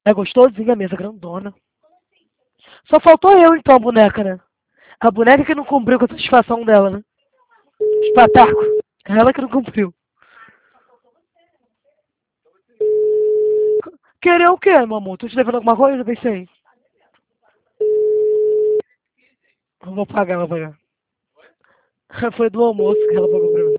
É gostosinha a mesa grandona. Só faltou eu então, a boneca, né? A boneca que não cumpriu com a satisfação dela, né? Espetáculo. Ela que não cumpriu. Querer o quê, meu amor? Tô te devendo alguma coisa? Pensei. Eu vou pagar, vou pagar. Foi do almoço que ela pagou pra mim.